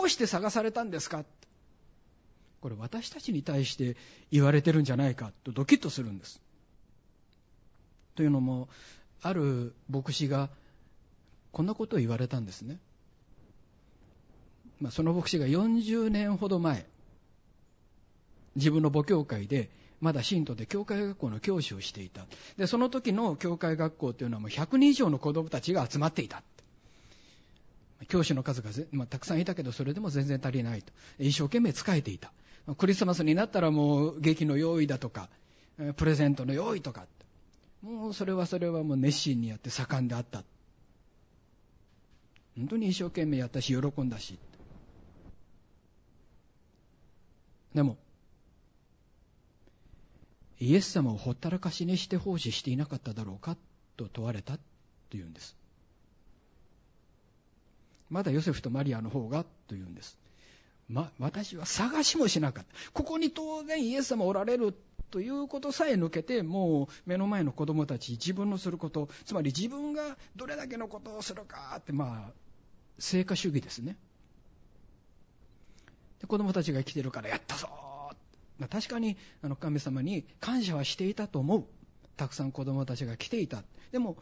うして探されたんですか。これ私たちに対して言われてるんじゃないかとドキッとするんです。というのも、ある牧師がこんなことを言われたんですね。その牧師が40年ほど前、自分の母教会でまだ信徒で教会学校の教師をしていた。でその時の教会学校というのはもう100人以上の子どもたちが集まっていた。教師の数がたくさんいたけど、それでも全然足りないと。一生懸命仕えていた。クリスマスになったらもう劇の用意だとかプレゼントの用意とか、もうそれはもう熱心にやって盛んであった。本当に一生懸命やったし喜んだし。でもイエス様をほったらかしにして奉仕していなかっただろうかと問われたというんです。まだヨセフとマリアの方がというんです。私は探しもしなかった。ここに当然イエス様おられるということさえ抜けて、もう目の前の子供たち、自分のすること、つまり自分がどれだけのことをするかって、成果主義ですね。で子供たちが来てるからやったぞ。確かに神様に感謝はしていたと思う。たくさん子供たちが来ていた。でも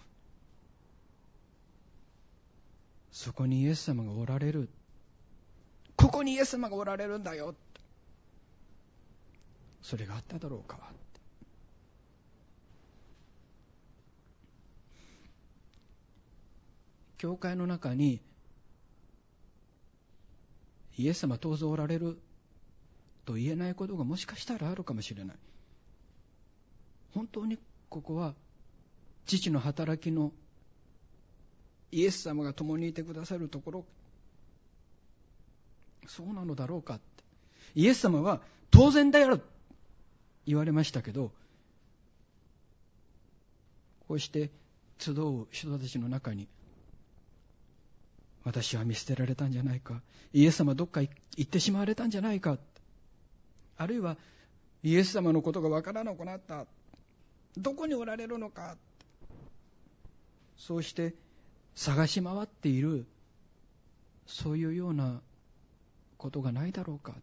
そこにイエス様がおられる、ここにイエス様がおられるんだよ、それがあっただろうか。教会の中にイエス様当然おられると言えないことがもしかしたらあるかもしれない。本当にここは父の働きのイエス様が共にいてくださるところ、そうなのだろうかって。イエス様は当然だよ言われましたけど、こうして集う人たちの中に、私は見捨てられたんじゃないか、イエス様どっか行ってしまわれたんじゃないか、あるいはイエス様のことがわからなくなった、どこにおられるのか、そうして探し回っている、そういうようなことがないだろうか。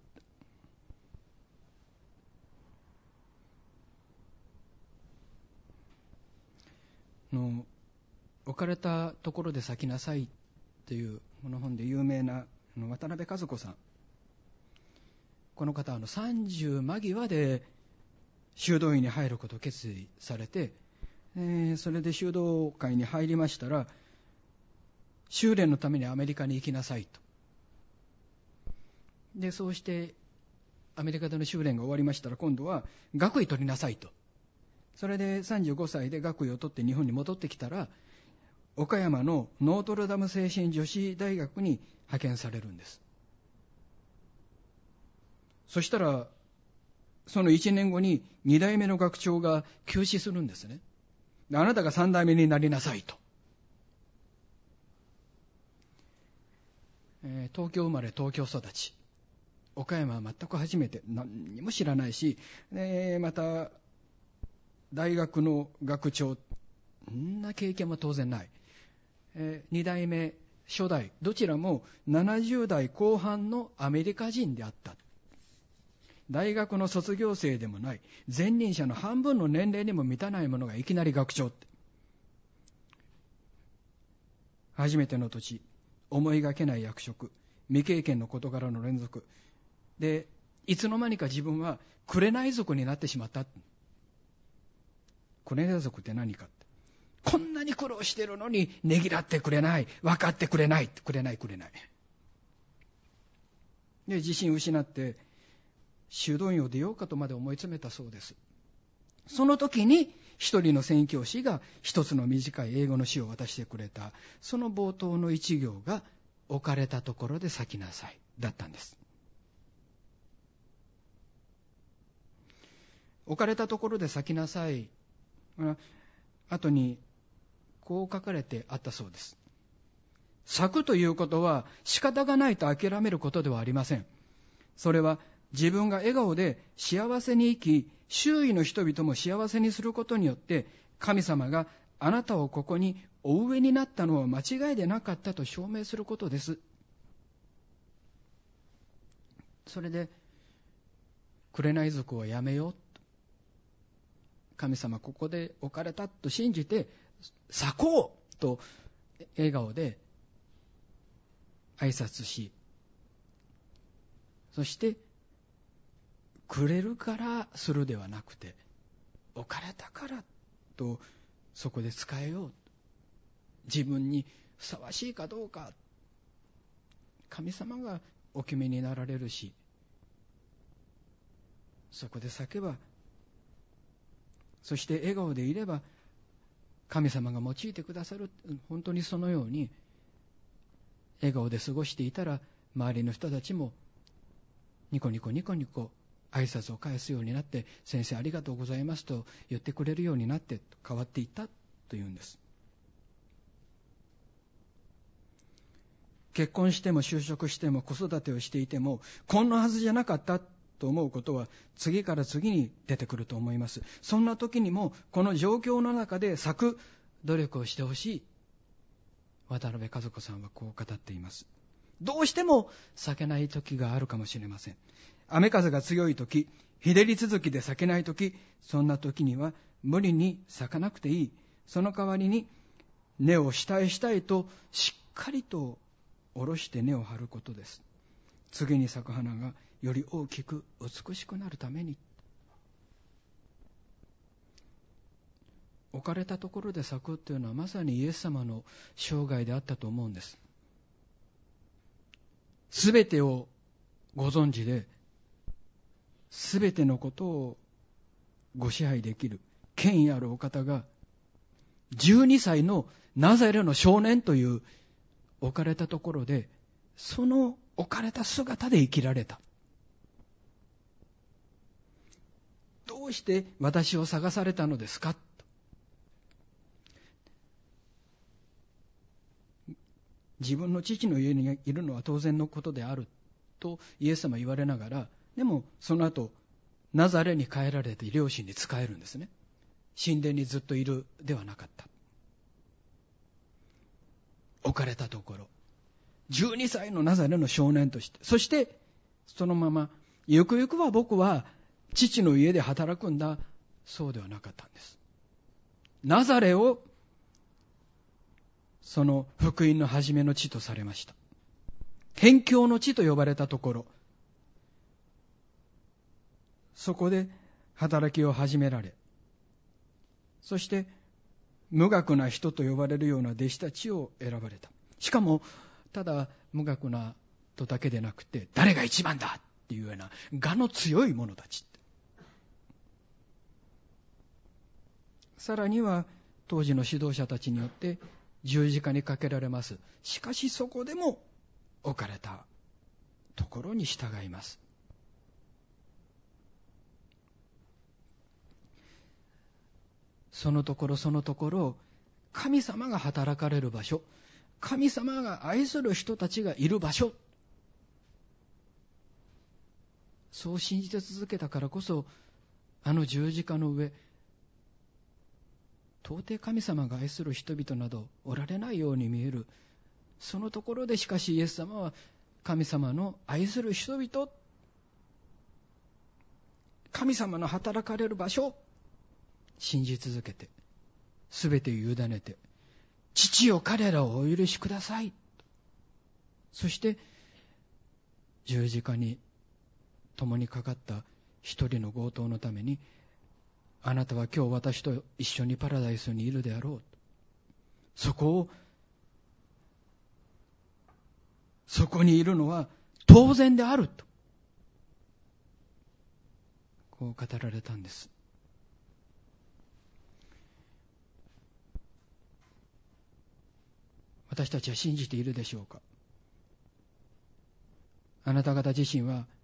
置かれたところで咲きなさいというこの本で有名な渡辺和子さん、この方は30間際で修道院に入ることを決意されて、それで修道会に入りましたら、修練のためにアメリカに行きなさいと。でそうしてアメリカでの修練が終わりましたら、今度は学位取りなさいと。それで35歳で学位を取って日本に戻ってきたら、岡山のノートルダム精神女子大学に派遣されるんです。そしたらその1年後に2代目の学長が急死するんですね。あなたが3代目になりなさいと。東京生まれ東京育ち、岡山は全く初めて、何にも知らないし、また大学の学長、そんな経験も当然ない。2代目初代、どちらも70代後半のアメリカ人であった。大学の卒業生でもない、前任者の半分の年齢にも満たない者がいきなり学長って。初めての土地、思いがけない役職、未経験の事柄の連続で、いつの間にか自分は紅族になってしまった。紅族って何かって、こんなに苦労してるのにねぎらってくれない、分かってくれない、くれないで、自信を失って修道院を出ようかとまで思い詰めたそうです。その時に一人の宣教師が一つの短い英語の詩を渡してくれた。その冒頭の一行が、置かれたところで咲きなさいだったんです。置かれたところで咲きなさい、後にこう書かれてあったそうです。咲くということは仕方がないと諦めることではありません。それは自分が笑顔で幸せに生き、周囲の人々も幸せにすることによって、神様があなたをここにお植えになったのは間違いでなかったと証明することです。 それで紅族をやめようと、神様ここで置かれたと信じて咲こうと笑顔で挨拶し、そしてくれるからするではなくて、置かれたからとそこで使えよう、自分にふさわしいかどうか神様がお決めになられるし、そこで叫ば、そして笑顔でいれば神様が用いてくださる。本当にそのように笑顔で過ごしていたら、周りの人たちもニコニコニコニコ挨拶を返すようになって、先生ありがとうございますと言ってくれるようになって変わっていったというんです。結婚しても就職しても子育てをしていても、こんなはずじゃなかったと思うことは次から次に出てくると思います。そんな時にもこの状況の中で咲く努力をしてほしい、渡辺和子さんはこう語っています。どうしても咲けない時があるかもしれません。雨風が強い時、日照り続きで咲けない時、そんな時には無理に咲かなくていい。その代わりに根を下へ下へとしっかりと下ろして根を張ることです。次に咲く花がより大きく美しくなるために。置かれたところで咲くというのはまさにイエス様の生涯であったと思うんです。すべてをご存知で、すべてのことをご支配できる権威あるお方が、12歳のナザレの少年という置かれたところで、その置かれた姿で生きられた。どうして私を探されたのですか。自分の父の家にいるのは当然のことであるとイエス様言われながら、でもその後ナザレに帰られて両親に仕えるんですね。神殿にずっといるではなかった。置かれたところ、12歳のナザレの少年として、そしてそのままゆくゆくは僕は父の家で働くんだ、そうではなかったんです。ナザレをその福音の始めの地とされました。宣教の地と呼ばれたところ、そこで働きを始められ、そして無学な人と呼ばれるような弟子たちを選ばれた。しかもただ無学なとだけでなくて、誰が一番だっていうような我の強い者たち。さらには当時の指導者たちによって十字架にかけられます。しかしそこでも置かれたところに従います。そのところそのところ、神様が働かれる場所、神様が愛する人たちがいる場所、そう信じて続けたからこそ、あの十字架の上、到底神様が愛する人々などおられないように見える。そのところでしかしイエス様は神様の愛する人々、神様の働かれる場所、信じ続けて、すべてを委ねて、父よ彼らをお許しください。そして十字架に共にかかった一人の強盗のために、あなたは今日私と一緒にパラダイスにいるであろう。そこにいるのは当然であると、こう語られたんです。私たちは信じているでしょうか。あなた方自身は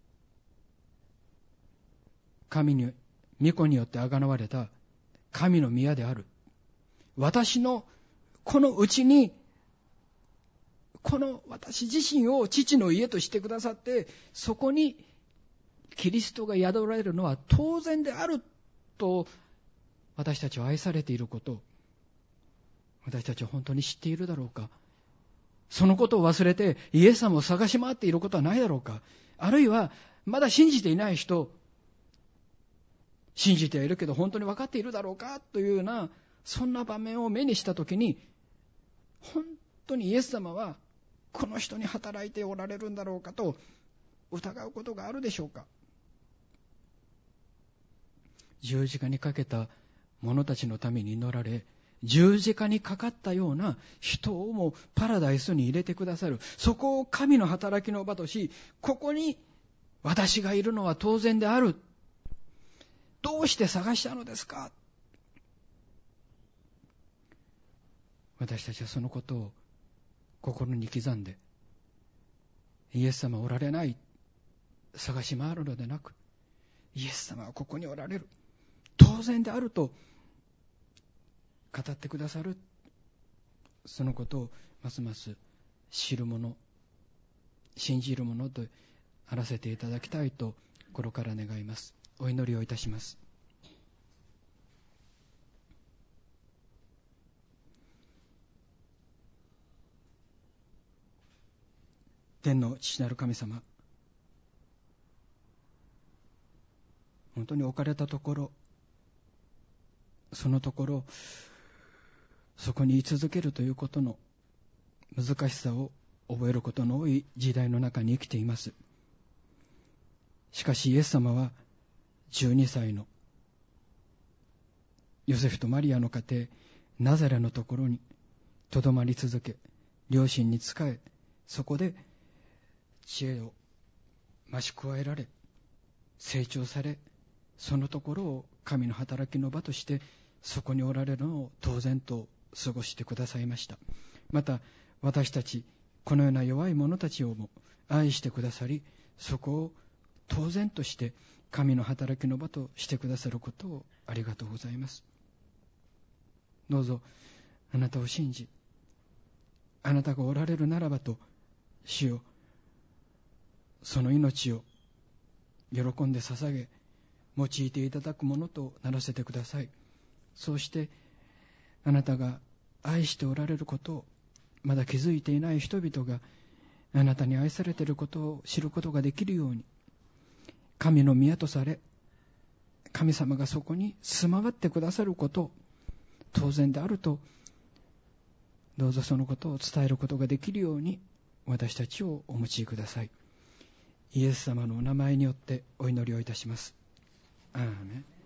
神に御子によってあがなわれた神の宮である。私のこのうちに、この私自身を父の家としてくださって、そこにキリストが宿られるのは当然であると、私たちは愛されていることを、私たちは本当に知っているだろうか。 そのことを忘れてイエス様を探し回っていることはないだろうか。あるいはまだ信じていない人、信じてはいるけど本当に分かっているだろうかというような、そんな場面を目にしたときに、本当にイエス様はこの人に働いておられるんだろうかと疑うことがあるでしょうか。十字架にかけた者たちのために祈られ、十字架にかかったような人をもパラダイスに入れてくださる、そこを神の働きの場とし、ここに私がいるのは当然である。どうして探したのですか。私たちはそのことを心に刻んで、イエス様はおられない、探し回るのでなく、イエス様はここにおられる、当然であると語ってくださる、そのことをますます知る者、信じる者とあらせていただきたいと心から願います。お祈りをいたします。天の父なる神様、本当に置かれたところ、そのところ、そこに居続けるということの難しさを覚えることの多い時代の中に生きています。しかしイエス様は12歳のヨセフとマリアの家庭ナザレのところにとどまり続け、両親に仕え、そこで知恵を増し加えられ、成長され、そのところを神の働きの場としてそこにおられるのを当然と過ごしてくださいました。また私たちこのような弱い者たちをも愛してくださり、そこを当然として神の働きの場としてくださることをありがとうございます。どうぞあなたを信じ、あなたがおられるならばと、主よ、その命を喜んで捧げ用いていただくものとならせてください。そうしてあなたが愛しておられることをまだ気づいていない人々があなたに愛されていることを知ることができるように、神の宮とされ、神様がそこに住まわってくださること当然であると、どうぞそのことを伝えることができるように私たちをお用いください。イエス様のお名前によってお祈りをいたします。アーメン。